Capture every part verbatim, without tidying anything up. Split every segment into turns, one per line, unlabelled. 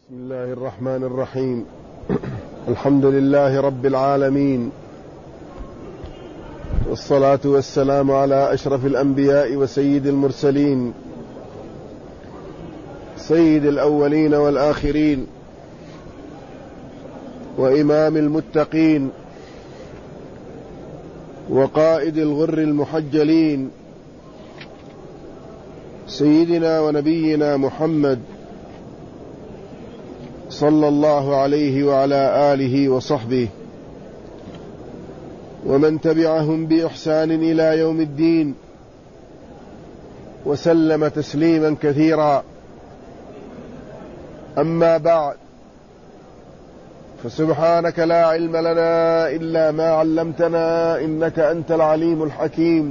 بسم الله الرحمن الرحيم. الحمد لله رب العالمين، والصلاة والسلام على أشرف الأنبياء وسيد المرسلين، سيد الأولين والآخرين، وإمام المتقين، وقائد الغر المحجلين، سيدنا ونبينا محمد صلى الله عليه وعلى آله وصحبه ومن تبعهم بإحسان إلى يوم الدين، وسلم تسليما كثيرا. أما بعد، فسبحانك لا علم لنا إلا ما علمتنا، إنك أنت العليم الحكيم.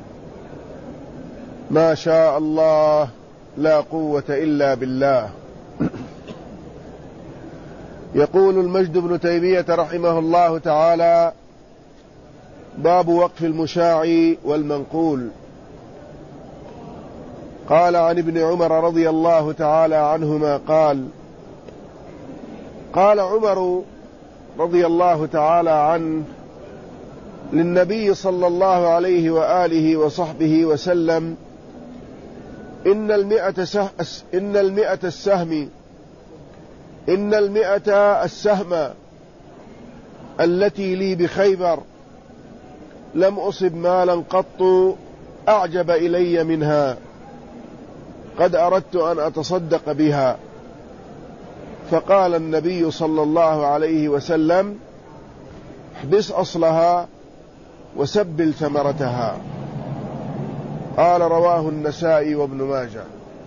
ما شاء الله، لا قوة إلا بالله. يقول المجد بن تيمية رحمه الله تعالى: باب وقف المشاع والمنقول. قال عن ابن عمر رضي الله تعالى عنهما قال: قال عمر رضي الله تعالى عنه للنبي صلى الله عليه وآله وصحبه وسلم: إن المئة سه... إن المئة السهم إن المئة السهم التي لي بخيبر لم أصب مالا قط أعجب إلي منها، قد أردت أن أتصدق بها. فقال النبي صلى الله عليه وسلم: احبس أصلها وسبل ثمرتها. قال: رواه النسائي وابن ماجه.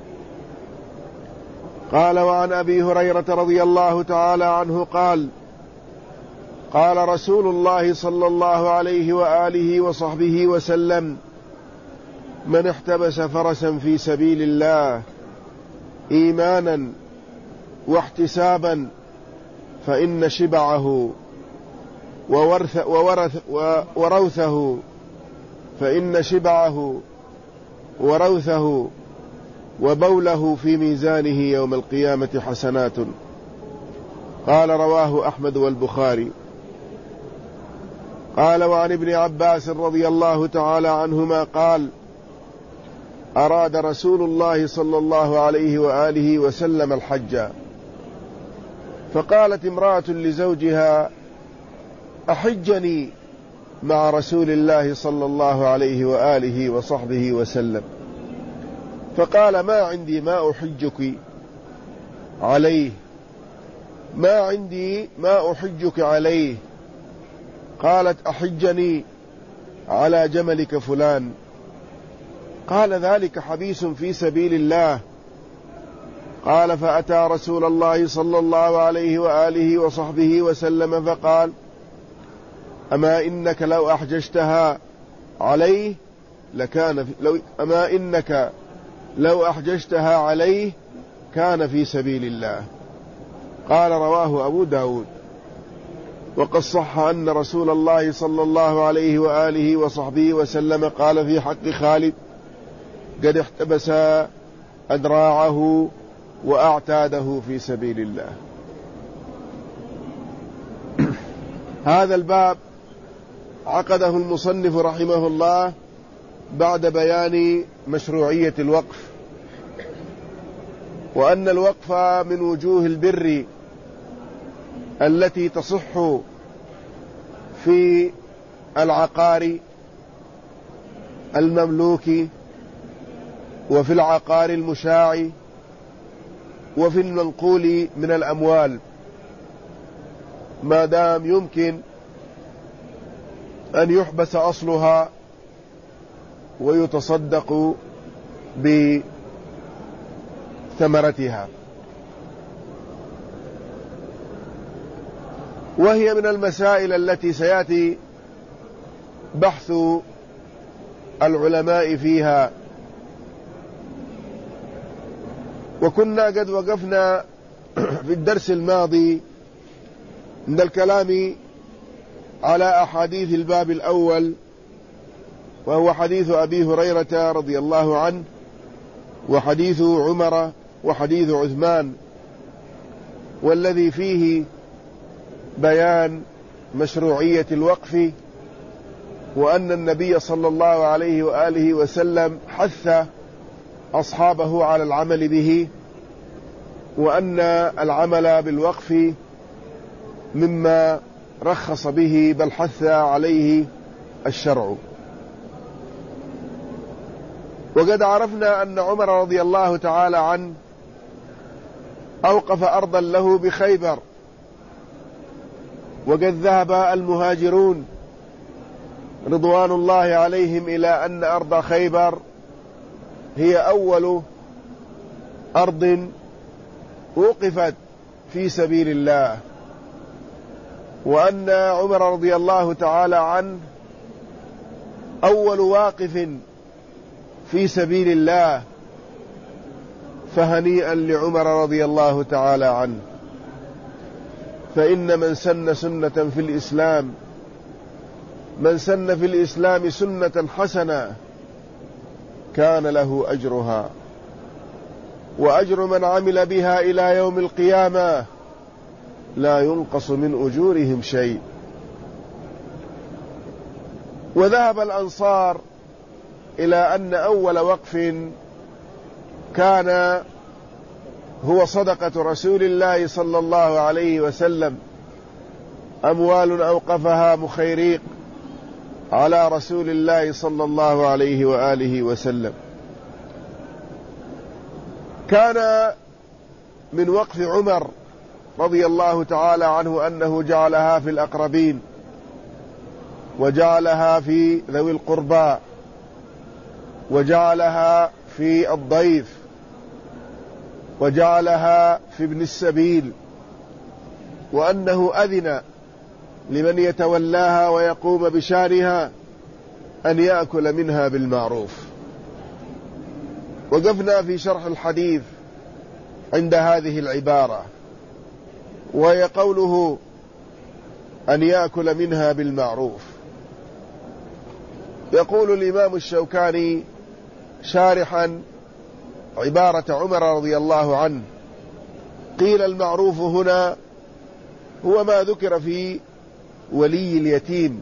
قال: وعن أبي هريرة رضي الله تعالى عنه قال: قال رسول الله صلى الله عليه وآله وصحبه وسلم: من احتبس فرسا في سبيل الله إيمانا واحتسابا فإن شبعه وورث وورث وروثه فإن شبعه وروثه وبوله في ميزانه يوم القيامة حسنات. قال: رواه أحمد والبخاري. قال: وعن ابن عباس رضي الله تعالى عنهما قال: أراد رسول الله صلى الله عليه وآله وسلم الحج، فقالت امرأة لزوجها: أحجني مع رسول الله صلى الله عليه وآله وصحبه وسلم. فقال: ما عندي ما أحجك عليه ما عندي ما أحجك عليه. قالت: أحجني على جملك فلان. قال: ذلك حبيس في سبيل الله. قال: فأتى رسول الله صلى الله عليه وآله وصحبه وسلم فقال: أما إنك لو أحججتها عليه لكان في لو أما إنك لو أحججتها عليه كان في سبيل الله. قال: رواه أبو داود. وقد صح أن رسول الله صلى الله عليه وآله وصحبه وسلم قال في حق خالد: قد احتبس أدراعه وأعتاده في سبيل الله. هذا الباب عقده المصنف رحمه الله بعد بيان مشروعية الوقف، وأن الوقف من وجوه البر التي تصح في العقار المملوك، وفي العقار المشاع، وفي المنقول من الأموال، ما دام يمكن أن يحبس أصلها ويتصدق بثمرتها. وهي من المسائل التي سيأتي بحث العلماء فيها. وكنا قد وقفنا في الدرس الماضي عند الكلام على أحاديث الباب الأول، وهو حديث أبي هريرة رضي الله عنه، وحديث عمر، وحديث عثمان. والذي فيه بيان مشروعية الوقف، وأن النبي صلى الله عليه وآله وسلم حث أصحابه على العمل به، وأن العمل بالوقف مما رخص به بل حث عليه الشرع. وقد عرفنا أن عمر رضي الله تعالى عنه أوقف أرضا له بخيبر، وقد ذهب المهاجرون رضوان الله عليهم إلى أن أرض خيبر هي أول أرض وقفت في سبيل الله، وأن عمر رضي الله تعالى عنه أول واقف في سبيل الله، فهنيئا لعمر رضي الله تعالى عنه. فإن من سن سنة في الإسلام من سن في الإسلام سنة حسنة كان له أجرها، وأجر من عمل بها إلى يوم القيامة لا ينقص من أجورهم شيء. وذهب الأنصار إلى أن أول وقف كان هو صدقة رسول الله صلى الله عليه وسلم، أموال أوقفها مخيريق على رسول الله صلى الله عليه وآله وسلم. كان من وقف عمر رضي الله تعالى عنه أنه جعلها في الأقربين، وجعلها في ذوي القربى، وجعلها في الضيف، وجعلها في ابن السبيل، وأنه أذن لمن يتولاها ويقوم بشانها أن يأكل منها بالمعروف. وقفنا في شرح الحديث عند هذه العبارة، وهي قوله أن يأكل منها بالمعروف. يقول الإمام الشوكاني شارحا عبارة عمر رضي الله عنه: قيل المعروف هنا هو ما ذكر في ولي اليتيم،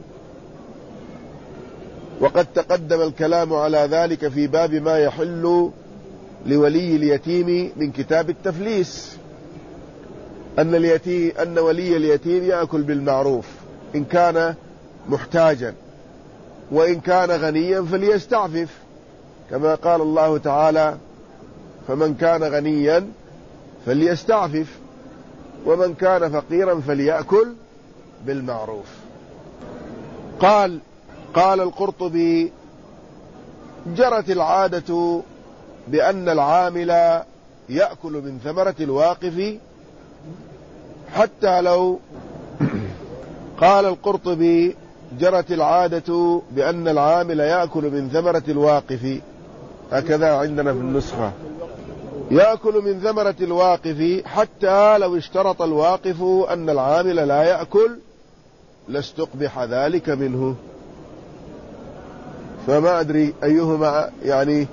وقد تقدم الكلام على ذلك في باب ما يحل لولي اليتيم من كتاب التفليس، أن, اليتيم أن ولي اليتيم يأكل بالمعروف إن كان محتاجا، وإن كان غنيا فليستعفف، كما قال الله تعالى: فمن كان غنيا فليستعفف، ومن كان فقيرا فليأكل بالمعروف. قال قال القرطبي: جرت العادة بأن العامل يأكل من ثمرة الواقف حتى لو قال القرطبي: جرت العادة بأن العامل يأكل من ثمرة الواقف، هكذا عندنا في النسخة، يأكل من ثمرة الواقف حتى لو اشترط الواقف أن العامل لا يأكل لاستقبح ذلك منه. فما أدري أيهما يعني.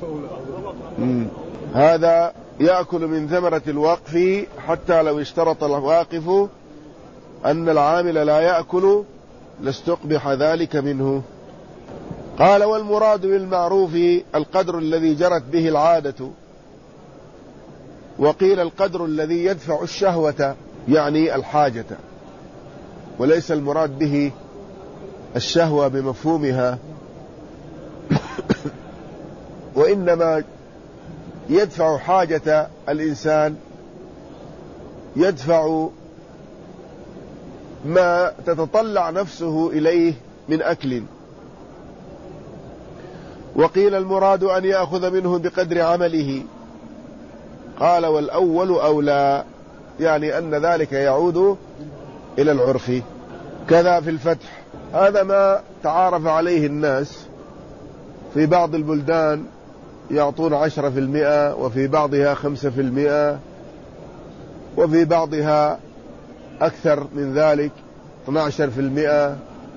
هذا يأكل من ثمرة الوقف حتى لو اشترط الواقف أن العامل لا يأكل لاستقبح ذلك منه. قال: والمراد بالمعروف القدر الذي جرت به العادة، وقيل القدر الذي يدفع الشهوة يعني الحاجة، وليس المراد به الشهوة بمفهومها، وإنما يدفع حاجة الإنسان، يدفع ما تتطلع نفسه إليه من أكل. وقيل المراد أن يأخذ منه بقدر عمله. قال: والأول أولى، يعني أن ذلك يعود إلى العرف. كذا في الفتح. هذا ما تعارف عليه الناس. في بعض البلدان يعطون عشرة في المئة، وفي بعضها خمسة في المئة، وفي بعضها أكثر من ذلك اثني عشر في المئة.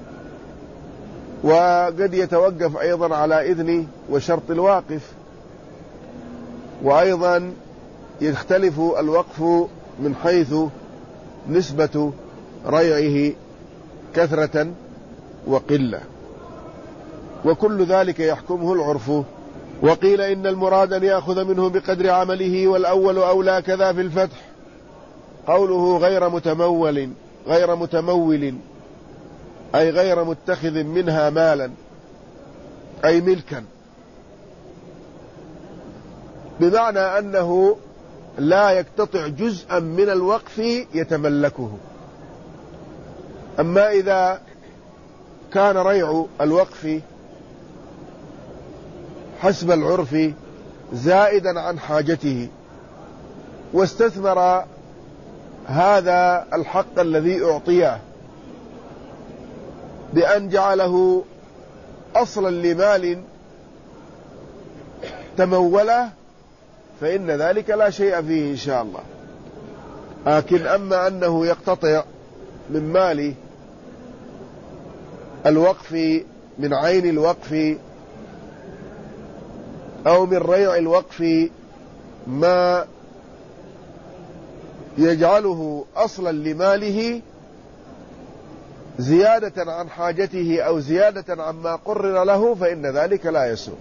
وقد يتوقف أيضا على إذن وشرط الواقف. وأيضا يختلف الوقف من حيث نسبة ريعه كثرة وقلة، وكل ذلك يحكمه العرف. وقيل إن المراد أن يأخذ منه بقدر عمله، والأول أولى كذا في الفتح. قوله غير متمول غير متمول أي غير متخذ منها مالا أي ملكا، بمعنى أنه لا يقتطع جزءا من الوقف يتملكه. أما إذا كان ريع الوقف حسب العرف زائدا عن حاجته، واستثمر هذا الحق الذي أعطيه بأن جعله أصلا لمال تموله، فإن ذلك لا شيء فيه إن شاء الله. لكن أما أنه يقتطع من مال الوقف، من عين الوقف أو من ريع الوقف، ما يجعله أصلا لماله زيادة عن حاجته أو زيادة عما قرر له، فإن ذلك لا يسوء.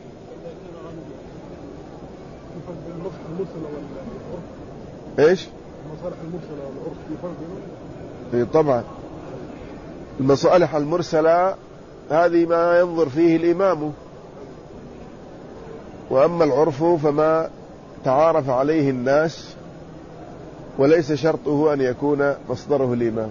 ايش؟
المصالح المرسلة والعرف في فرق
بينهم؟ طبعا المصالح المرسلة هذه ما ينظر فيه الإمام، وأما العرف فما تعارف عليه الناس، وليس شرطه أن يكون مصدره الإمام.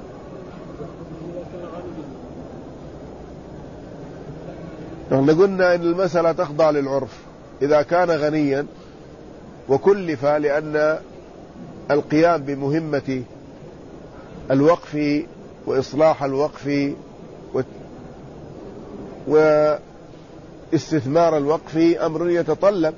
نحن قلنا إن المسألة تخضع للعرف إذا كان غنيا وكلف، لأن القيام بمهمة الوقف وإصلاح الوقف واستثمار الوقف أمر يتطلب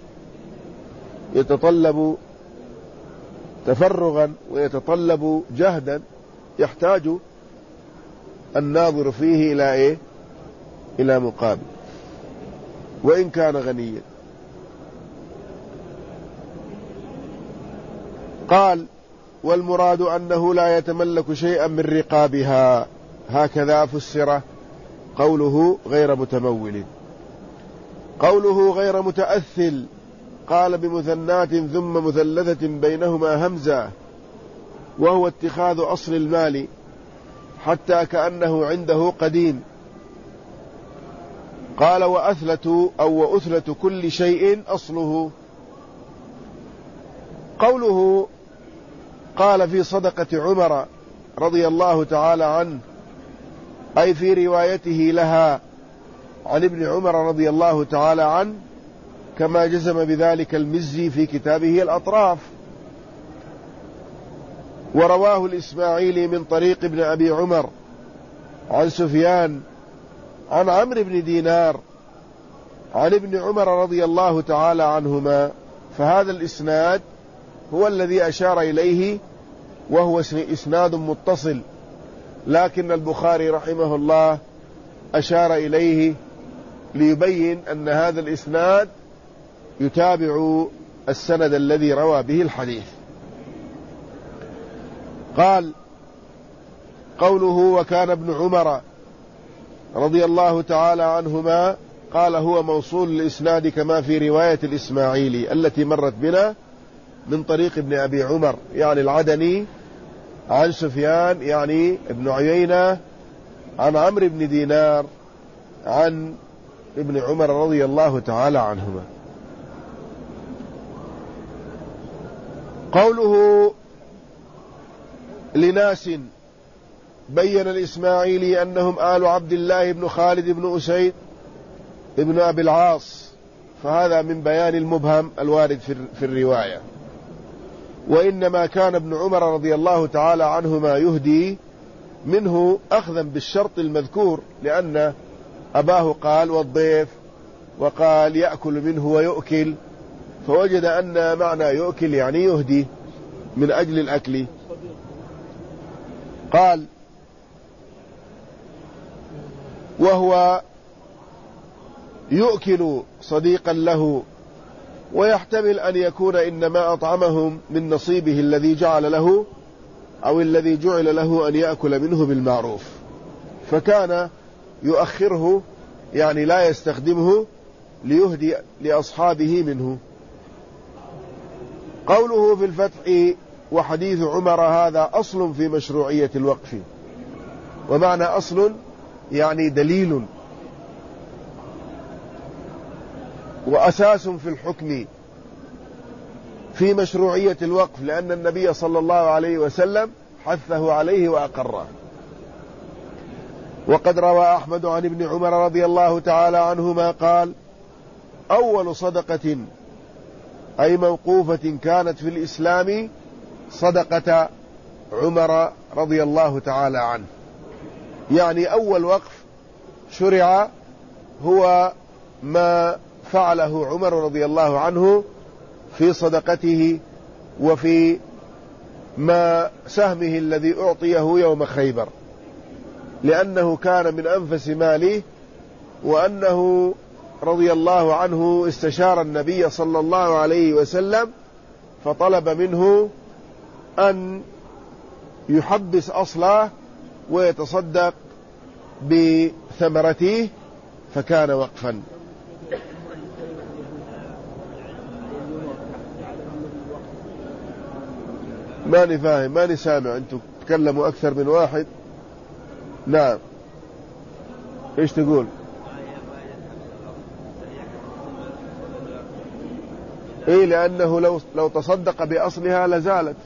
يتطلب تفرغا ويتطلب جهدا، يحتاج الناظر فيه إلى إيه؟ إلى مقابل، وإن كان غنيا. قال والمراد أنه لا يتملك شيئا من رقابها، هكذا فسر قوله غير متمول. قوله غير متأثل قال بمثنات ثم مثلثة بينهما همزة، وهو اتخاذ أصل المال حتى كأنه عنده قديم. قال وأثلة أو وأثلة كل شيء أصله. قوله قال في صدقة عمر رضي الله تعالى عنه، أي في روايته لها عن ابن عمر رضي الله تعالى عنه، كما جزم بذلك المزي في كتابه الأطراف. ورواه الإسماعيلي من طريق ابن أبي عمر عن سفيان عن عمرو بن دينار عن ابن عمر رضي الله تعالى عنهما، فهذا الإسناد هو الذي أشار إليه، وهو إسناد متصل، لكن البخاري رحمه الله أشار إليه ليبين أن هذا الإسناد يتابع السند الذي روى به الحديث. قال قوله وكان ابن عمر رضي الله تعالى عنهما، قال هو موصول الإسناد كما في رواية الإسماعيلي التي مرت بنا من طريق ابن أبي عمر يعني العدني عن سفيان يعني ابن عيينة عن عمرو بن دينار عن ابن عمر رضي الله تعالى عنهما. قوله لناس بين الإسماعيلي أنهم آل عبد الله بن خالد بن أسيد ابن أبي العاص، فهذا من بيان المبهم الوارد في الرواية. وإنما كان ابن عمر رضي الله تعالى عنهما يهدي منه أخذا بالشرط المذكور، لأن أباه قال والضيف، وقال يأكل منه ويؤكل، فوجد أن معنى يؤكل يعني يهدي من أجل الأكل. قال وهو يؤكل صديقا له، ويحتمل أن يكون إنما أطعمهم من نصيبه الذي جعل له أو الذي جعل له أن يأكل منه بالمعروف، فكان يؤخره، يعني لا يستخدمه، ليهدي لأصحابه منه. قوله في الفتح وحديث عمر هذا أصل في مشروعية الوقف. ومعنى أصل يعني دليل وأساس في الحكم في مشروعية الوقف، لأن النبي صلى الله عليه وسلم حثه عليه وأقره. وقد روى أحمد عن ابن عمر رضي الله تعالى عنهما قال: أول صدقة أي موقوفة كانت في الإسلام صدقة عمر رضي الله تعالى عنه، يعني أول وقف شرع هو ما فعله عمر رضي الله عنه في صدقته وفي ما سهمه الذي أعطيه يوم خيبر، لأنه كان من أنفس ماله، وأنه رضي الله عنه استشار النبي صلى الله عليه وسلم فطلب منه أن يحبس أصله ويتصدق بثمرته، فكان وقفا. ماني فاهم، ماني سامع، أنتم تتكلموا أكثر من واحد. نعم، إيش تقول؟ إيه، لأنه لو لو تصدق بأصلها لزالت.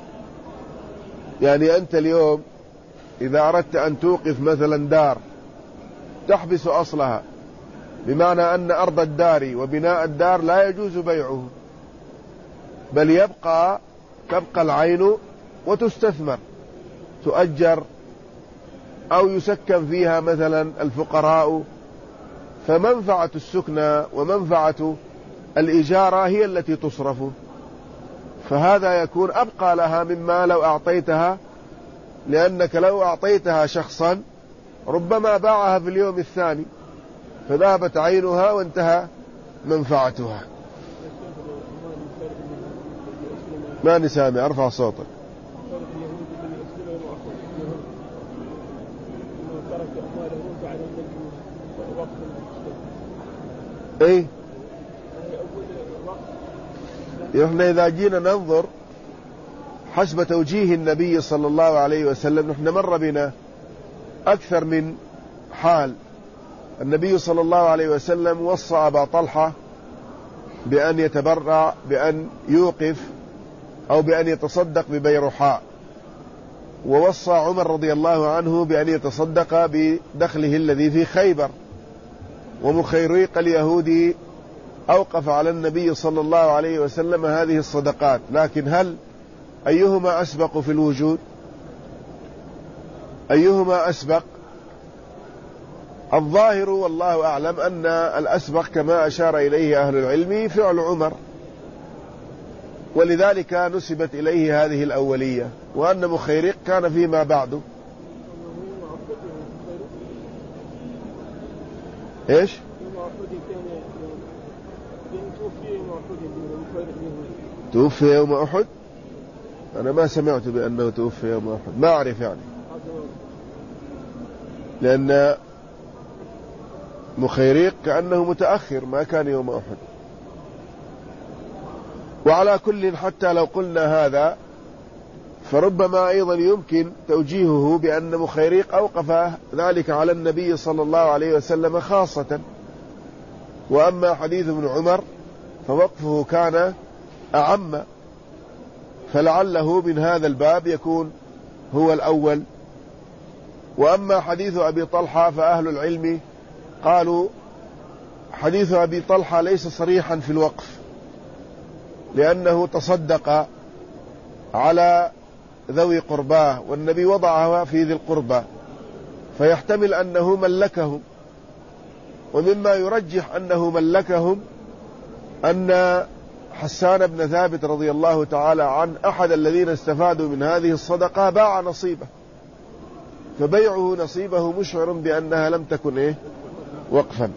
يعني أنت اليوم إذا أردت أن توقف مثلا دار تحبس أصلها، بمعنى أن أرض الدار وبناء الدار لا يجوز بيعه، بل يبقى تبقى العين وتستثمر، تؤجر أو يسكن فيها مثلا الفقراء، فمنفعة السكنى ومنفعة الإجارة هي التي تصرف، فهذا يكون أبقى لها مما لو أعطيتها، لأنك لو أعطيتها شخصا ربما باعها في اليوم الثاني فذهبت عينها وانتهى منفعتها. ما نسامع، ارفع صوتك. ايه، احنا اذا جينا ننظر حسب توجيه النبي صلى الله عليه وسلم، نحن مر بنا اكثر من حال. النبي صلى الله عليه وسلم وصى أبا طلحة بأن يتبرع، بأن يوقف أو بأن يتصدق ببيرحاء، ووصى عمر رضي الله عنه بأن يتصدق بدخله الذي في خيبر، ومخيريق اليهودي أوقف على النبي صلى الله عليه وسلم هذه الصدقات. لكن هل أيهما أسبق في الوجود؟ أيهما أسبق؟ الظاهر والله أعلم أن الأسبق كما أشار إليه أهل العلم فعل عمر، ولذلك نسبت إليه هذه الأولية، وأن مخيريق كان فيما بعد. إيش؟ توفي يوم أحد؟ أنا ما سمعت بأنه توفي يوم أحد، ما أعرف يعني، لأن مخيريق كأنه متأخر، ما كان يوم أحد. وعلى كل، حتى لو قلنا هذا فربما أيضا يمكن توجيهه بأن مخيريق أوقف ذلك على النبي صلى الله عليه وسلم خاصة، وأما حديث ابن عمر فوقفه كان أعم، فلعله من هذا الباب يكون هو الأول. وأما حديث أبي طلحة فأهل العلم قالوا حديث أبي طلحة ليس صريحا في الوقف، لأنه تصدق على ذوي قرباه، والنبي وضعها في ذي القربى، فيحتمل أنه ملكهم. ومما يرجح أنه ملكهم أن حسان بن ثابت رضي الله تعالى عنه أحد الذين استفادوا من هذه الصدقة باع نصيبه، فبيعه نصيبه مشعر بأنها لم تكن إيه وقفا.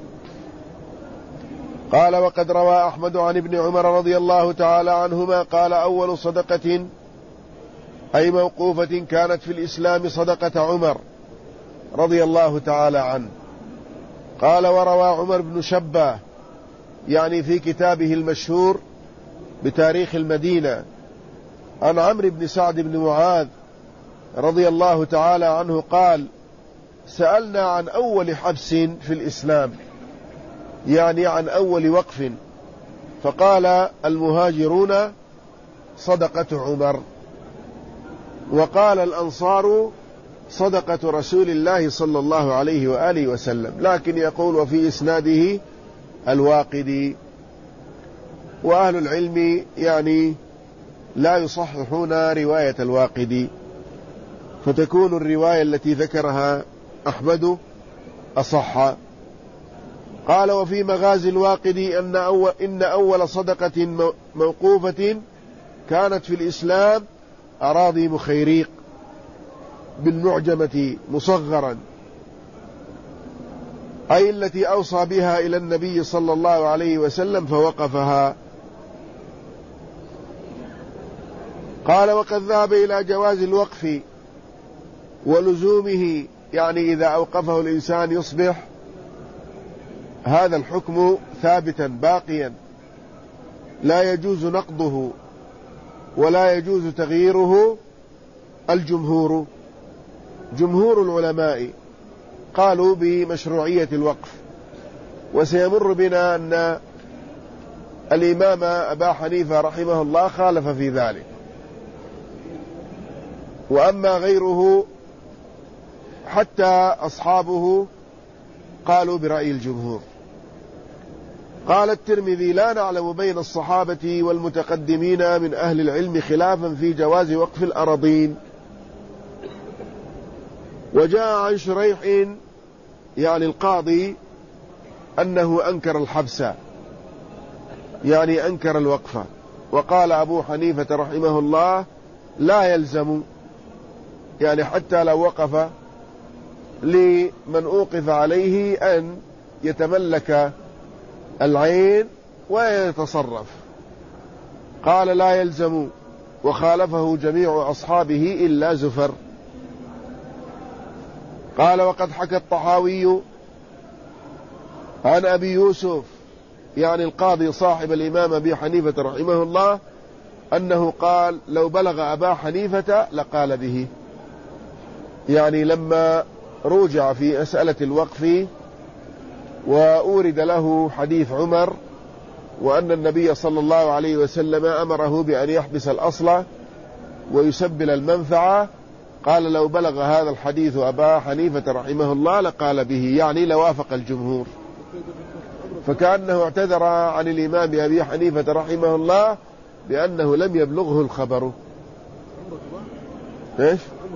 قال: وقد روى أحمد عن ابن عمر رضي الله تعالى عنهما قال: أول صدقة أي موقوفة كانت في الإسلام صدقة عمر رضي الله تعالى عنه. قال: وروى عمر بن شبة يعني في كتابه المشهور بتاريخ المدينة عن عمرو بن سعد بن معاذ رضي الله تعالى عنه قال: سألنا عن أول حبس في الإسلام، يعني عن أول وقف، فقال: المهاجرون صدقة عمر، وقال الأنصار صدقة رسول الله صلى الله عليه وآله وسلم، لكن يقول وفي إسناده الواقدي. وأهل العلم يعني لا يصححون رواية الواقدي، فتكون الرواية التي ذكرها أحمد أصح. قال: وفي مغازي الواقدي أن أول, إن أول صدقة موقوفة كانت في الإسلام أراضي مخيريق بالمعجمة مصغرا، أي التي أوصى بها إلى النبي صلى الله عليه وسلم فوقفها. قال: وقد ذهب إلى جواز الوقف ولزومه، يعني إذا أوقفه الإنسان يصبح هذا الحكم ثابتا باقيا لا يجوز نقضه ولا يجوز تغييره. الجمهور جمهور العلماء قالوا بمشروعية الوقف، وسيمر بنا أن الإمام أبا حنيفة رحمه الله خالف في ذلك، وأما غيره حتى أصحابه قالوا برأي الجمهور. قال الترمذي: لا نعلم بين الصحابة والمتقدمين من أهل العلم خلافا في جواز وقف الأراضين. وجاء عن شريح يعني القاضي أنه أنكر الحبس، يعني أنكر الوقف، وقال أبو حنيفة رحمه الله: لا يلزم، يعني حتى لو وقف لمن أوقف عليه أن يتملك العين ويتصرف. قال: لا يلزم، وخالفه جميع أصحابه إلا زفر. قال: وقد حكى الطحاوي عن أبي يوسف يعني القاضي صاحب الإمام أبي حنيفة رحمه الله أنه قال: لو بلغ أبا حنيفة لقال به، يعني لما رجع في مسألة الوقف وأورد له حديث عمر وأن النبي صلى الله عليه وسلم أمره بأن يحبس الأصل ويسبل المنفعة، قال: لو بلغ هذا الحديث أبا حنيفة رحمه الله لقال به، يعني لوافق الجمهور. فكأنه اعتذر عن الإمام أبي حنيفة رحمه الله بأنه لم يبلغه الخبر. إيش؟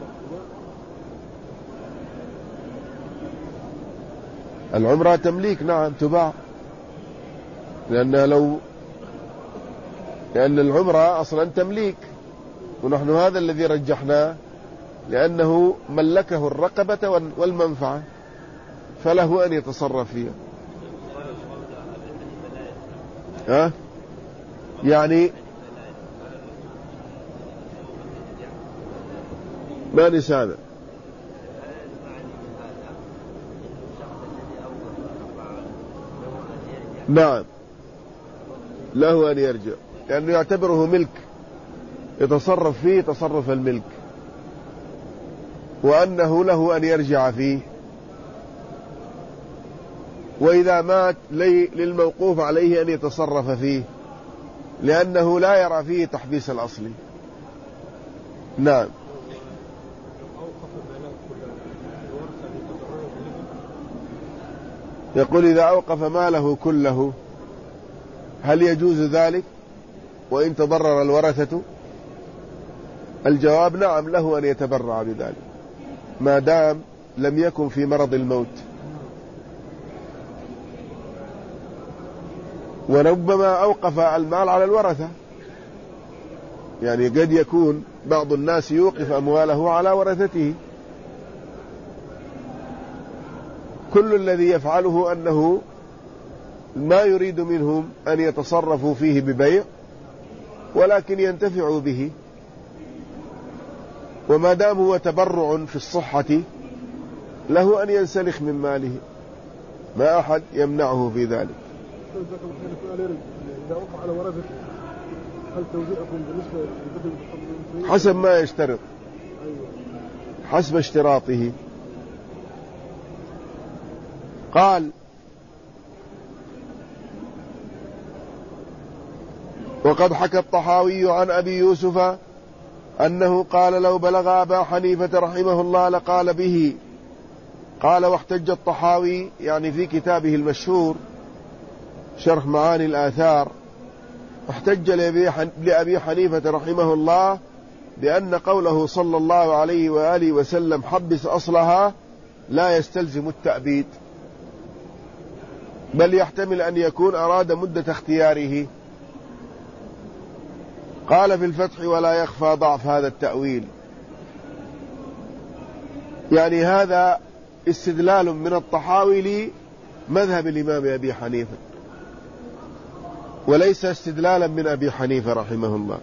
العمرة تمليك، نعم تباع، لأن لو لأن العمرة أصلا تمليك، ونحن هذا الذي رجحناه، لأنه ملكه الرقبة والمنفعة فله أن يتصرف فيها. ها؟ يعني ما نسامع. نعم له أن يرجع، لأنه يعتبره ملك يتصرف فيه تصرف الملك، وأنه له أن يرجع فيه. وإذا مات لي للموقوف عليه أن يتصرف فيه، لأنه لا يرى فيه تحبيس الأصل. نعم. يقول: إذا أوقف ماله كله هل يجوز ذلك وإن تضرر الورثة؟ الجواب: نعم، له أن يتبرع بذلك ما دام لم يكن في مرض الموت. وربما أوقف المال على الورثة، يعني قد يكون بعض الناس يوقف أمواله على ورثته. كل الذي يفعله أنه ما يريد منهم أن يتصرفوا فيه ببيع، ولكن ينتفعوا به. وما دام هو تبرع في الصحة له أن ينسلخ من ماله، ما أحد يمنعه في ذلك.
إذا وقع على ورثته هل توزيعكم بالنسبة للبدل
حسب ما يشترط، حسب اشتراطه. قال: وقد حكى الطحاوي عن أبي يوسف أنه قال: لو بلغ أبا حنيفة رحمه الله لقال به. قال: واحتج الطحاوي يعني في كتابه المشهور شرح معاني الآثار، احتج لأبي حنيفة رحمه الله بأن قوله صلى الله عليه وآله وسلم حبس أصلها لا يستلزم التأبيد، بل يحتمل أن يكون أراد مدة اختياره. قال في الفتح: ولا يخفى ضعف هذا التأويل. يعني هذا استدلال من الطحاوي لمذهب الإمام أبي حنيفة، وليس استدلالا من أبي حنيفة رحمه الله.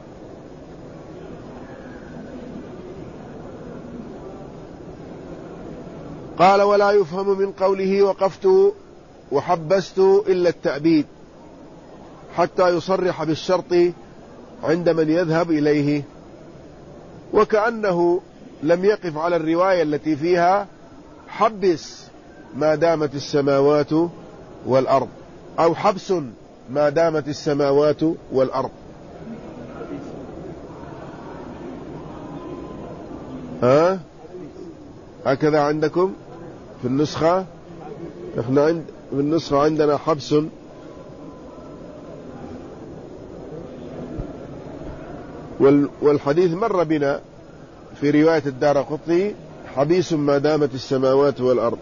قال: ولا يفهم من قوله وقفت وحبست إلا التأبيد حتى يصرح بالشرط عند من يذهب إليه، وكأنه لم يقف على الرواية التي فيها حبس ما دامت السماوات والأرض، أو حبس ما دامت السماوات والأرض. ها هكذا عندكم في النسخة؟ احنا عند في النسخة عندنا حبس، والحديث مر بنا في رواية الدارقطني: حبيس ما دامت السماوات والأرض.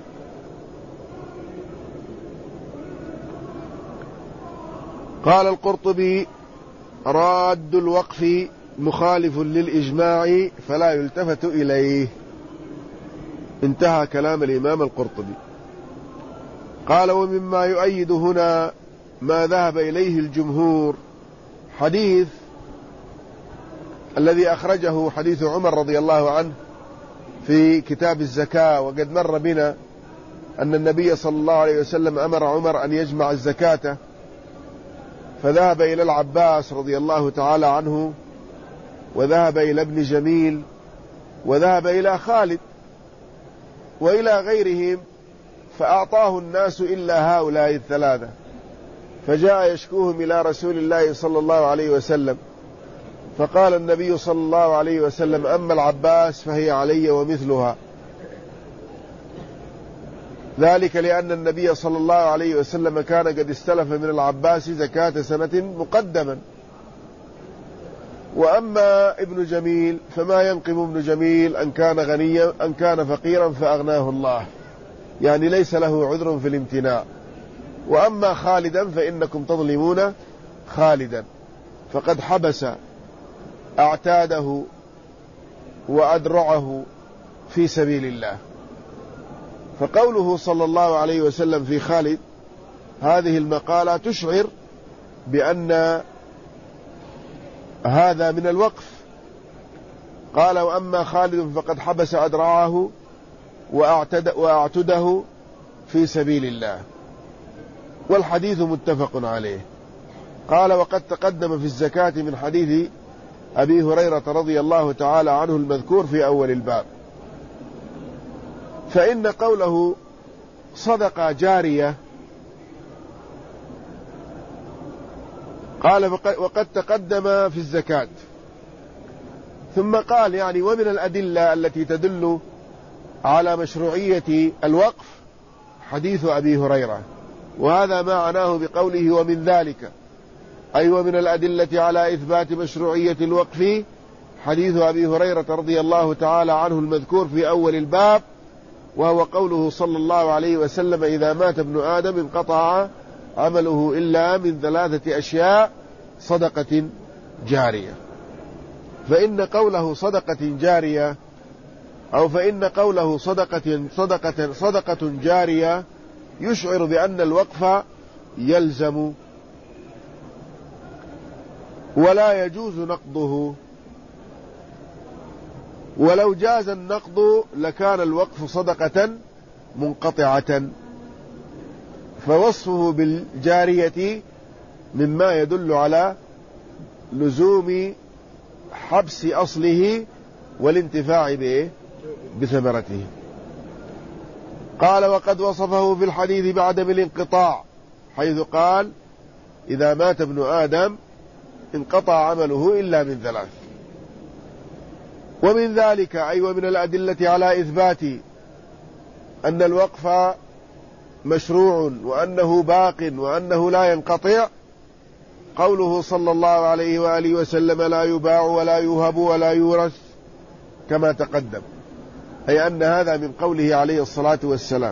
قال القرطبي: راد الوقف مخالف للإجماع فلا يلتفت إليه. انتهى كلام الإمام القرطبي. قال: ومما يؤيد هنا ما ذهب إليه الجمهور حديث الذي أخرجه حديث عمر رضي الله عنه في كتاب الزكاة، وقد مر بنا أن النبي صلى الله عليه وسلم أمر عمر أن يجمع الزكاة، فذهب إلى العباس رضي الله تعالى عنه، وذهب إلى ابن جميل، وذهب إلى خالد وإلى غيرهم، فأعطاه الناس إلا هؤلاء الثلاثة، فجاء يشكوهم إلى رسول الله صلى الله عليه وسلم، فقال النبي صلى الله عليه وسلم: أما العباس فهي علي ومثلها، ذلك لأن النبي صلى الله عليه وسلم كان قد استلف من العباس زكاة سنة مقدما. وأما ابن جميل فما ينقم ابن جميل أن كان غنيا أن كان فقيرا فأغناه الله، يعني ليس له عذر في الامتناع. وأما خالدا فإنكم تظلمون خالدا، فقد حبس أعتاده وأدرعه في سبيل الله. فقوله صلى الله عليه وسلم في خالد هذه المقالة تشعر بأن هذا من الوقف. قال: وأما خالد فقد حبس أدرعه وأعتد وأعتده في سبيل الله، والحديث متفق عليه. قال: وقد تقدم في الزكاة من حديث أبي هريرة رضي الله تعالى عنه المذكور في أول الباب. فإن قوله صدقة جارية، قال: وقد تقدم في الزكاة، ثم قال يعني ومن الأدلة التي تدل على مشروعية الوقف حديث أبي هريرة، وهذا ما عناه بقوله ومن ذلك، أي ومن الأدلة على إثبات مشروعية الوقف حديث أبي هريرة رضي الله تعالى عنه المذكور في أول الباب، وهو قوله صلى الله عليه وسلم: إذا مات ابن آدم انقطع عمله إلا من ثلاثة أشياء: صدقة جارية. فإن قوله صدقة جارية أو فإن قوله صدقة صدقة صدقة جارية يشعر بأن الوقف يلزم ولا يجوز نقضه. ولو جاز النقض لكان الوقف صدقة منقطعة، فوصفه بالجارية مما يدل على لزوم حبس أصله والانتفاع به بثمرته. قال وقد وصفه في الحديث بعدم الانقطاع، حيث قال إذا مات ابن آدم انقطع عمله إلا من ثلاث. ومن ذلك أي ومن الأدلة على إثبات أن الوقف مشروع وأنه باق وأنه لا ينقطع قوله صلى الله عليه وآله وسلم لا يباع ولا يوهب ولا يورث كما تقدم، أي أن هذا من قوله عليه الصلاة والسلام،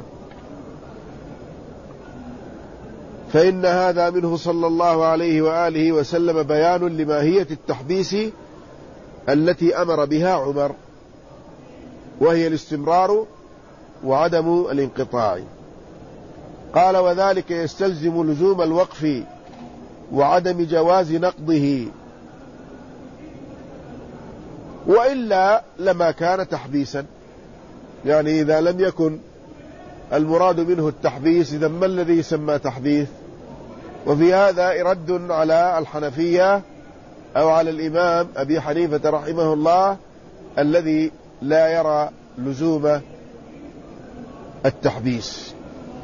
فإن هذا منه صلى الله عليه وآله وسلم بيان لماهية التحبيس التي أمر بها عمر، وهي الاستمرار وعدم الانقطاع. قال وذلك يستلزم لزوم الوقف وعدم جواز نقضه، وإلا لما كان تحبيسا، يعني إذا لم يكن المراد منه التحبيس إذا ما الذي يسمى تحبيس؟ وفي هذا رد على الحنفية أو على الإمام أبي حنيفة رحمه الله الذي لا يرى لزوم التحبيس.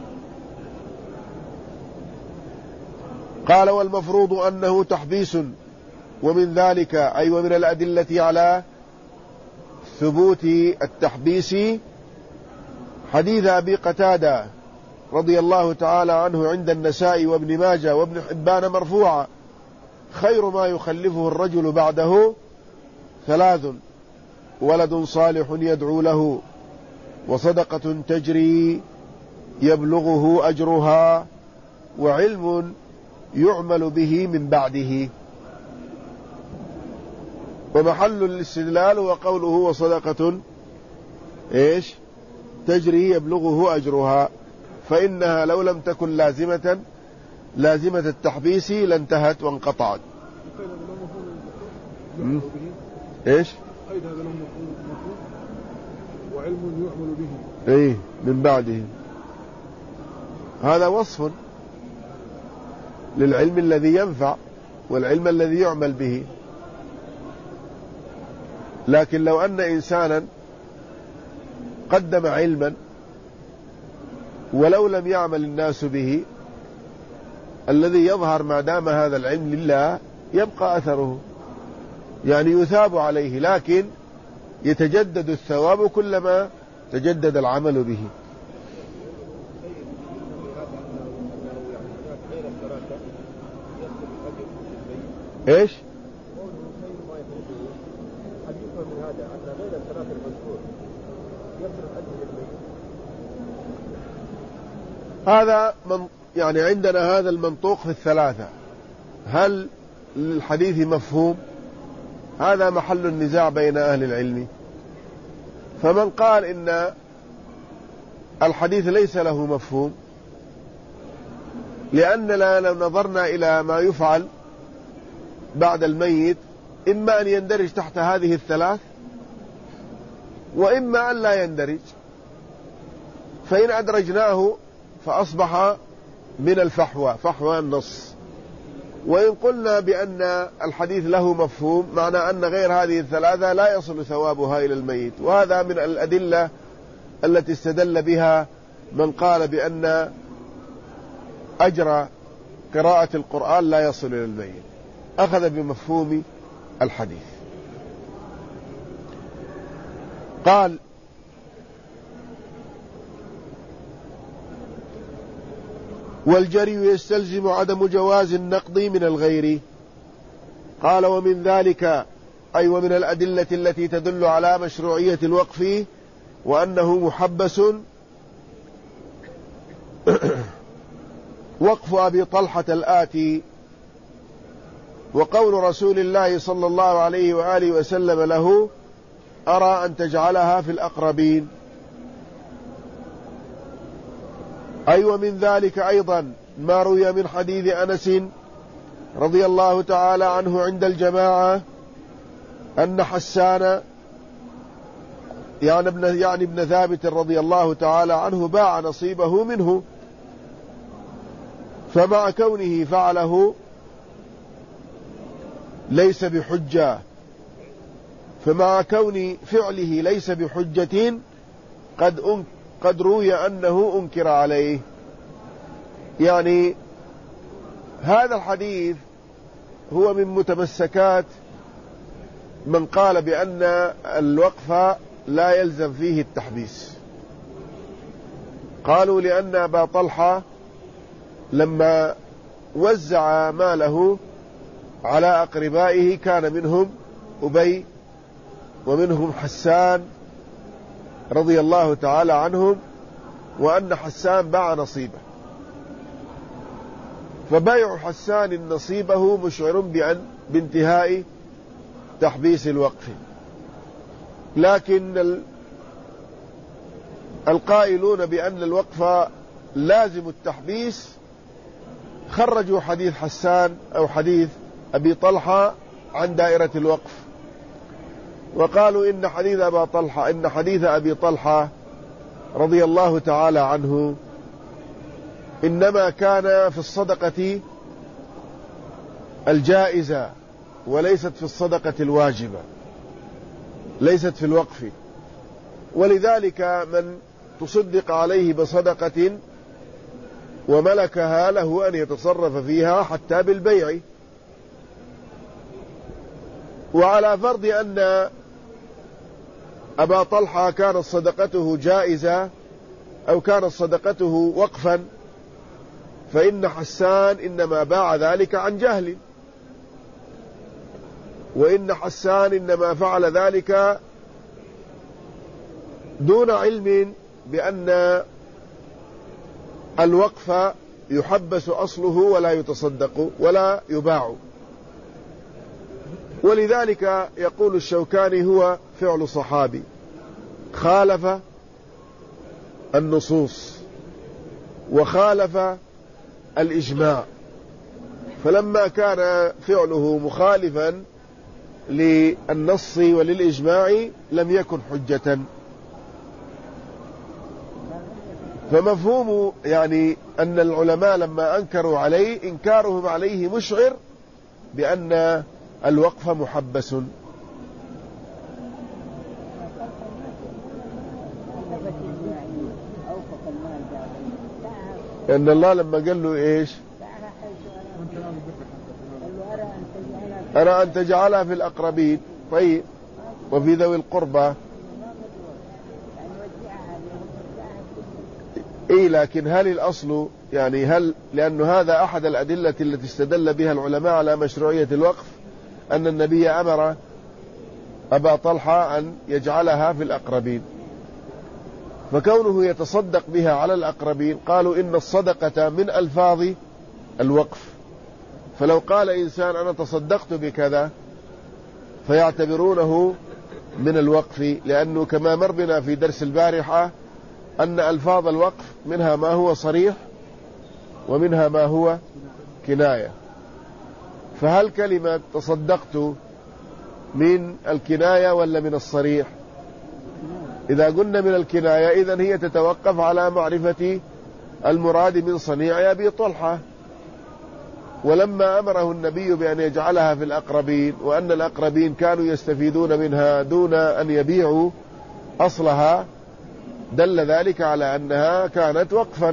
قال والمفروض أنه تحبيس، ومن ذلك أي ومن الأدلة على ثبوت التحبيس حديث أبي قتادة رضي الله تعالى عنه عند النسائي وابن ماجه وابن حبان مرفوعا: خير ما يخلفه الرجل بعده ثلاث: ولد صالح يدعو له، وصدقة تجري يبلغه أجرها، وعلم يعمل به من بعده. ومحل الاستدلال وقوله وصدقة إيش تجري يبلغه أجرها، فإنها لو لم تكن لازمة لازمة التحبيس لانتهت وانقطعت. إيش
أيضا هذا لهم مفهوم وعلم يعمل به
إيه من بعده، هذا وصف للعلم الذي ينفع والعلم الذي يعمل به. لكن لو أن إنسانا قدم علما ولو لم يعمل الناس به، الذي يظهر ما دام هذا العلم لله يبقى أثره، يعني يثاب عليه، لكن يتجدد الثواب كلما تجدد العمل به. ايش هذا من يعني عندنا هذا المنطوق في الثلاثة، هل الحديث مفهوم؟ هذا محل النزاع بين أهل العلم. فمن قال إن الحديث ليس له مفهوم، لأننا لو نظرنا إلى ما يفعل بعد الميت إما أن يندرج تحت هذه الثلاث وإما أن لا يندرج، فإن أدرجناه فأصبح من الفحوى، فحوى النص. وإن قلنا بأن الحديث له مفهوم، معنى أن غير هذه الثلاثة لا يصل ثوابها إلى الميت. وهذا من الأدلة التي استدل بها من قال بأن أجر قراءة القرآن لا يصل إلى الميت، أخذ بمفهوم الحديث. قال والجري يستلزم عدم جواز النقض من الغير. قال ومن ذلك أي ومن الأدلة التي تدل على مشروعية الوقف وأنه محبس وقف أبي طلحة الآتي، وقول رسول الله صلى الله عليه وآله وسلم له: أرى أن تجعلها في الأقربين. أي ومن ذلك أيضا ما روي من حديث أنس رضي الله تعالى عنه عند الجماعة أن حسان يعني ابن, يعني ابن ثابت رضي الله تعالى عنه باع نصيبه منه، فمع كونه فعله ليس بحجة، فمع كون فعله ليس بحجة قد قد روي أنه أنكر عليه. يعني هذا الحديث هو من متمسكات من قال بأن الوقف لا يلزم فيه التحبيس. قالوا لأن أبا طلحة لما وزع ماله على أقربائه كان منهم أبي ومنهم حسان رضي الله تعالى عنهم، وأن حسان باع نصيبه، فبيع حسان نصيبه مشعر بأن بانتهاء تحبيس الوقف. لكن القائلون بأن الوقف لازم التحبيس خرجوا حديث حسان أو حديث أبي طلحة عن دائرة الوقف، وقالوا إن حديث أبي طلحة إن حديث أبي طلحة رضي الله تعالى عنه إنما كان في الصدقة الجائزة وليست في الصدقة الواجبة، ليست في الوقف، ولذلك من تصدق عليه بصدقة وملكها له أن يتصرف فيها حتى بالبيع. وعلى فرض أن أبا طلحة كانت صدقته جائزة أو كانت صدقته وقفا، فإن حسان إنما باع ذلك عن جهل، وإن حسان إنما فعل ذلك دون علم بأن الوقف يحبس أصله ولا يتصدق ولا يباع. ولذلك يقول الشوكاني هو فعل صحابي خالف النصوص وخالف الإجماع، فلما كان فعله مخالفا للنص وللإجماع لم يكن حجة. فمفهوم يعني أن العلماء لما أنكروا عليه إنكارهم عليه مشعر بأن الوقف محبس. لأن الله لما قال له إيش أرى أن تجعلها في الأقربين، طيب وفي ذوي القربى، إيه لكن هل الأصل يعني هل لأن هذا أحد الأدلة التي استدل بها العلماء على مشروعية الوقف أن النبي أمر أبا طلحة أن يجعلها في الأقربين، فكونه يتصدق بها على الأقربين قالوا إن الصدقة من ألفاظ الوقف، فلو قال إنسان أنا تصدقت بكذا فيعتبرونه من الوقف، لأنه كما مر بنا في درس البارحة أن ألفاظ الوقف منها ما هو صريح ومنها ما هو كناية. فهل كلمة تصدقت من الكناية ولا من الصريح؟ إذا قلنا من الكناية إذن هي تتوقف على معرفة المراد من صنيع أبي طلحة. ولما أمره النبي بأن يجعلها في الأقربين وأن الأقربين كانوا يستفيدون منها دون أن يبيعوا أصلها دل ذلك على أنها كانت وقفا.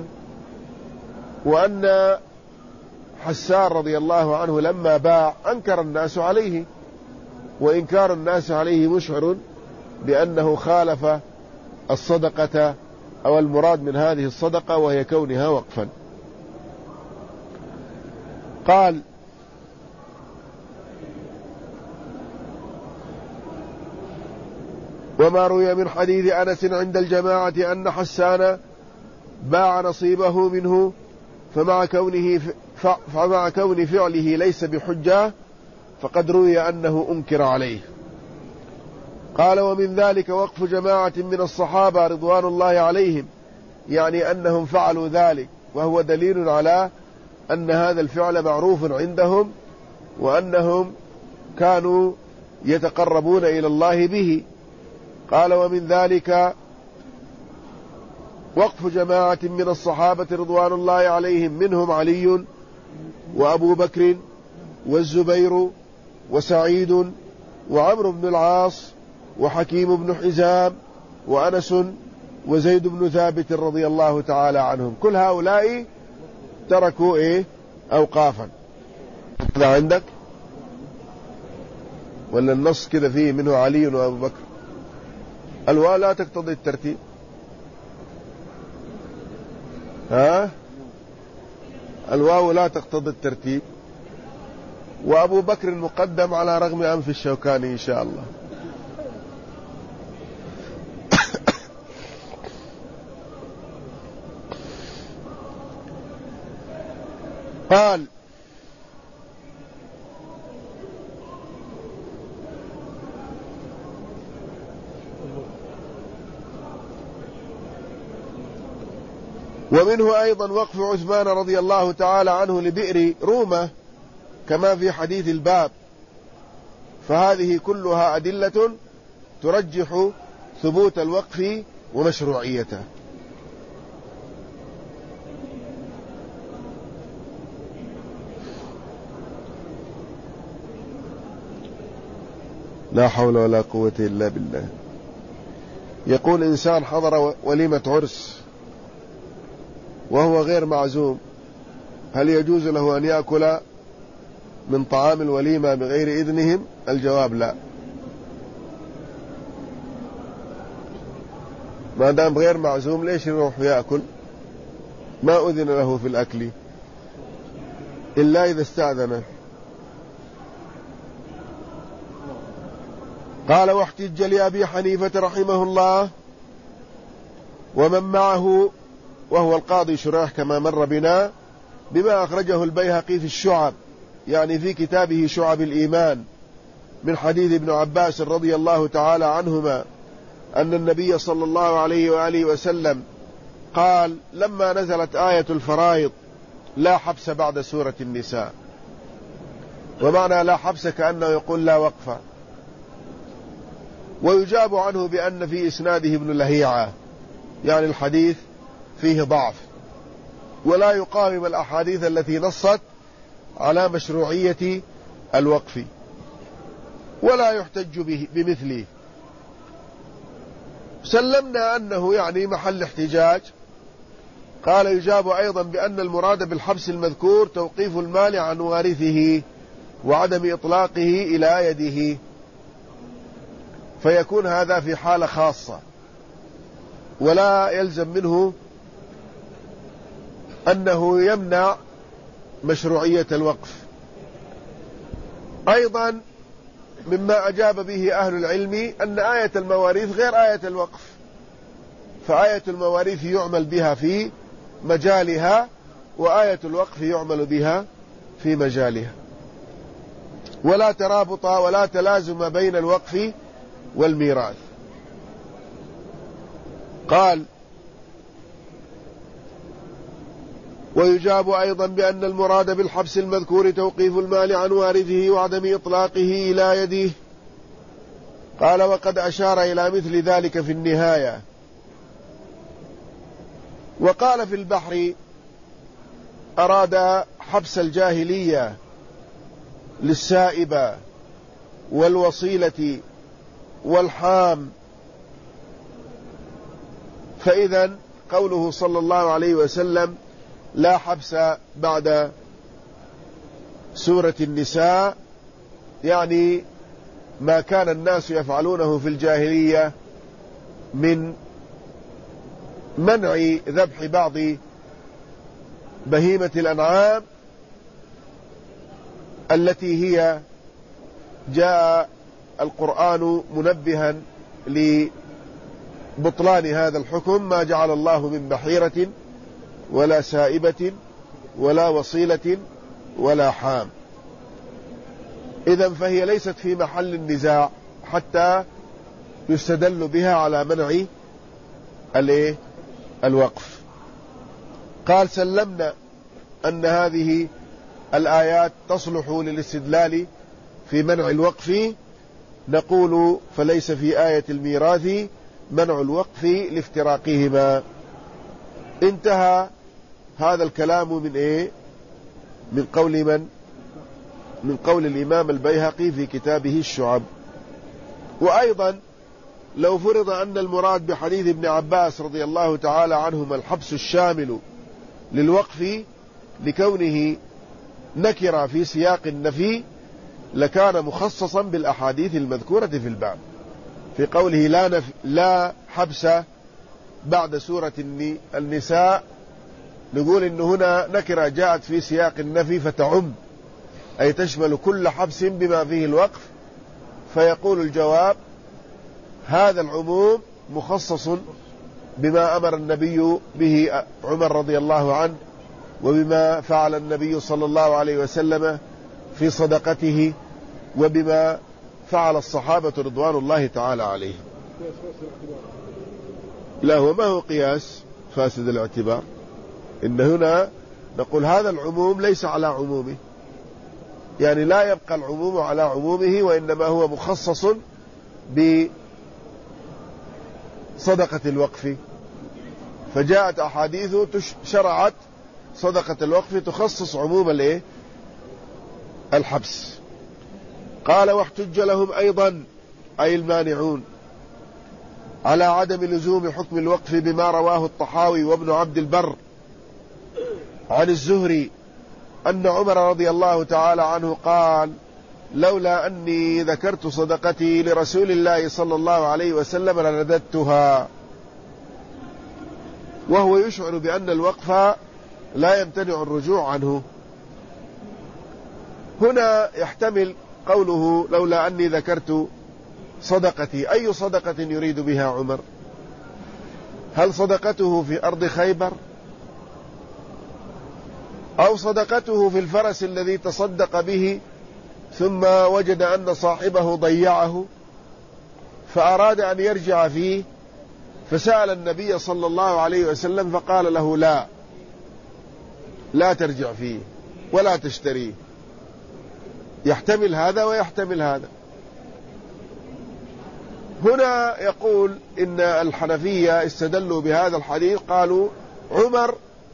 وأن حسان رضي الله عنه لما باع أنكر الناس عليه، وإنكار الناس عليه مشعر بأنه خالف الصدقة أو المراد من هذه الصدقة وهي كونها وقفا. قال وما روي من حديث أنس عند الجماعة أن حسان باع نصيبه منه فمع كونه فمع كون فعله ليس بحجة فقد روي أنه أنكر عليه. قال ومن ذلك وقف جماعة من الصحابة رضوان الله عليهم، يعني أنهم فعلوا ذلك، وهو دليل على أن هذا الفعل معروف عندهم وأنهم كانوا يتقربون إلى الله به. قال ومن ذلك وقف جماعة من الصحابة رضوان الله عليهم منهم علي وأبو بكر والزبير وسعيد وعمرو بن العاص وحكيم بن حزام وأنس وزيد بن ثابت رضي الله تعالى عنهم. كل هؤلاء تركوا إيه أوقافا. هذا عندك ولا النص كذا فيه منه علي وأبو بكر؟ الواو لا تقتضي الترتيب. ها الواو لا تقتضي الترتيب، وأبو بكر مقدم على رغم أنف الشوكاني إن شاء الله. قال ومنه أيضا وقف عثمان رضي الله تعالى عنه لبئر رومة كما في حديث الباب، فهذه كلها أدلة ترجح ثبوت الوقف ومشروعيته. لا حول ولا قوة إلا بالله. يقول إنسان حضر وليمة عرس وهو غير معزوم، هل يجوز له أن يأكل من طعام الوليمة بغير إذنهم؟ الجواب لا، ما دام غير معزوم ليش يروح يأكل؟ ما أذن له في الأكل إلا إذا استأذنه. قال واحتج لأبي حنيفة رحمه الله ومن معه وهو القاضي شريح كما مر بنا بما أخرجه البيهقي في الشعب، يعني في كتابه شعب الإيمان، من حديث ابن عباس رضي الله تعالى عنهما أن النبي صلى الله عليه وآله وسلم قال لما نزلت آية الفرائض لا حبس بعد سورة النساء، ومعنى لا حبس كأنه يقول لا وقف. ويجاب عنه بأن في إسناده ابن لهيعة، يعني الحديث فيه ضعف، ولا يقاوم الأحاديث التي نصت على مشروعية الوقف، ولا يحتج به بمثله. سلمنا أنه يعني محل احتجاج. قال يجاب أيضا بأن المراد بالحبس المذكور توقيف المال عن وارثه وعدم إطلاقه إلى يده، فيكون هذا في حالة خاصة، ولا يلزم منه أنه يمنع مشروعية الوقف. أيضا مما أجاب به أهل العلم أن آية المواريث غير آية الوقف، فآية المواريث يعمل بها في مجالها، وآية الوقف يعمل بها في مجالها، ولا ترابط ولا تلازم بين الوقف والميراث. قال ويجاب أيضا بأن المراد بالحبس المذكور توقيف المال عن وارثه وعدم إطلاقه إلى يده. قال وقد أشار إلى مثل ذلك في النهاية. وقال في البحر أراد حبس الجاهلية للسائبة والوصيلة والحام، فإذا قوله صلى الله عليه وسلم لا حبس بعد سورة النساء يعني ما كان الناس يفعلونه في الجاهلية من منع ذبح بعض بهيمة الأنعام التي هي جاء القرآن منبها لبطلان هذا الحكم، ما جعل الله من بحيرة ولا سائبة ولا وصيلة ولا حام. إذن فهي ليست في محل النزاع حتى يستدل بها على منع الوقف. قال سلمنا أن هذه الآيات تصلح للاستدلال في منع الوقف نقول فليس في آية الميراث منع الوقف لافتراقهما. انتهى هذا الكلام من ايه؟ من قول من؟ من قول الإمام البيهقي في كتابه الشعب. وأيضا لو فرض أن المراد بحديث ابن عباس رضي الله تعالى عنهما الحبس الشامل للوقف لكونه نكر في سياق النفي لكان مخصصا بالأحاديث المذكورة في الباب، في قوله لا, نف... لا حبس بعد سورة النساء، نقول إن هنا نكرة جاءت في سياق النفي فتعم، أي تشمل كل حبس بما فيه الوقف. فيقول الجواب هذا العموم مخصص بما أمر النبي به عمر رضي الله عنه، وبما فعل النبي صلى الله عليه وسلم في صدقته، وبما فعل الصحابة رضوان الله تعالى عليهم. لا، هو ما هو قياس فاسد الاعتبار، إن هنا نقول هذا العموم ليس على عمومه، يعني لا يبقى العموم على عمومه، وإنما هو مخصص بصدقة الوقف. فجاءت أحاديث شرعت صدقة الوقف تخصص عموم الايه؟ الحبس. قال واحتج لهم أيضا أي المانعون على عدم لزوم حكم الوقف بما رواه الطحاوي وابن عبد البر عن الزهري أن عمر رضي الله تعالى عنه قال لولا أني ذكرت صدقتي لرسول الله صلى الله عليه وسلم لرددتها، وهو يشعر بأن الوقف لا يمتنع الرجوع عنه. هنا يحتمل قوله لولا أني ذكرت صدقتي، أي صدقة يريد بها عمر؟ هل صدقته في أرض خيبر، أو صدقته في الفرس الذي تصدق به ثم وجد أن صاحبه ضيعه فأراد أن يرجع فيه، فسأل النبي صلى الله عليه وسلم فقال له لا لا ترجع فيه ولا تشتريه؟ يحتمل هذا ويحتمل هذا. هنا يقول إن الحنفية استدلوا بهذا الحديث، قالوا عمر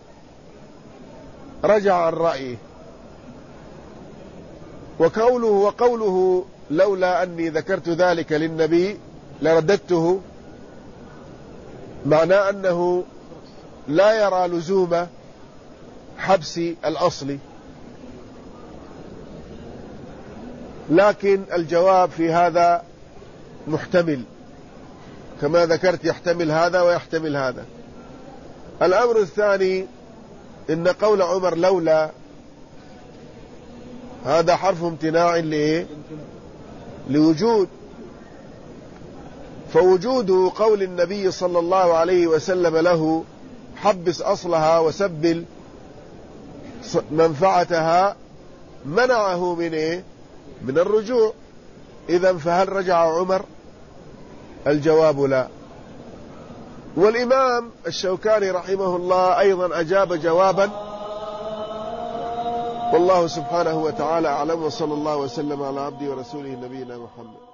رجع عن رأيه، وقوله وقوله لولا أني ذكرت ذلك للنبي لرددته، معناه أنه لا يرى لزوم حبس الأصل. لكن الجواب في هذا محتمل، كما ذكرت يحتمل هذا ويحتمل هذا. الأمر الثاني إن قول عمر لولا هذا حرف امتناع لإيه؟ لوجود، فوجود قول النبي صلى الله عليه وسلم له حبس أصلها وسبل منفعتها منعه من إيه؟ من الرجوع. إذن فهل رجع عمر؟ الجواب لا. والإمام الشوكاني رحمه الله أيضا أجاب جوابا، والله سبحانه وتعالى أعلم، وصلى الله وسلم على عبده ورسوله نبينا محمد.